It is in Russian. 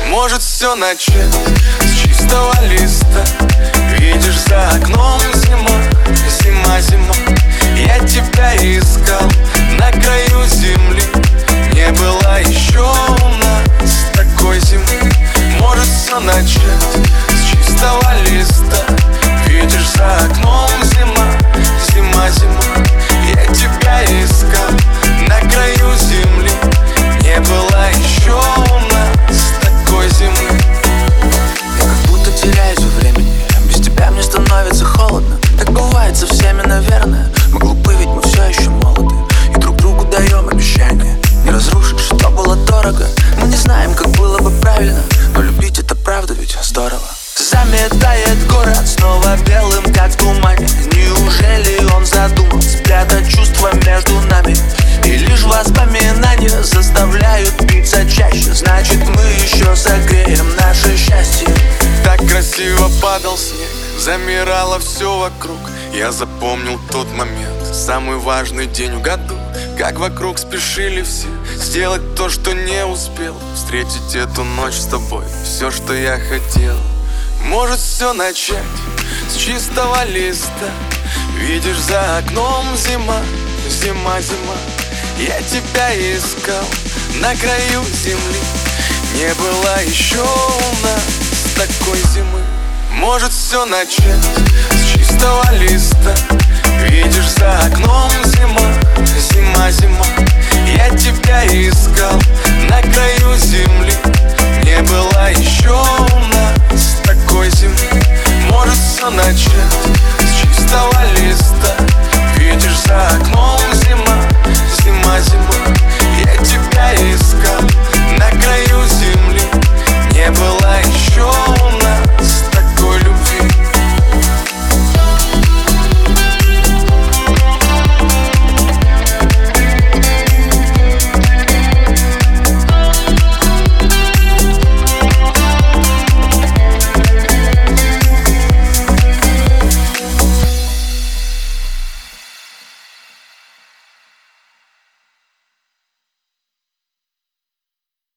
Может все начать с чистого листа. Видишь, за окном зима, зима, зима. Я тебя искал на краю земли. Не было еще у нас такой зимы. Может все начать с чистого листа. Видишь, за окном зима, зима, зима. Я тебя искал на краю земли. Не было еще у нас такой зимы. Я как будто теряюсь во времени. Без тебя мне становится холодно. Так бывает со всеми, наверное. Мы глупы, ведь мы все еще молоды. И друг другу даем обещания не разрушить, что было дорого. Мы не знаем, как было бы правильно, но любить это правда, ведь здорово. Заметает город снова белым, как в тумане. Неужели он задумал спрятать чувства между нами? И лишь воспоминания заставляют биться чаще. Значит, мы еще согреем наше счастье. Так красиво падал снег, замирало все вокруг. Я запомнил тот момент, самый важный день в году. Как вокруг спешили все сделать то, что не успел. Встретить эту ночь с тобой, все, что я хотел. Может все начать с чистого листа. Видишь, за окном зима, зима, зима. Я тебя искал на краю земли. Не было еще у нас такой зимы. Может все начать с чистого листа. Видишь, за окном зима, зима, зима. Я тебя искал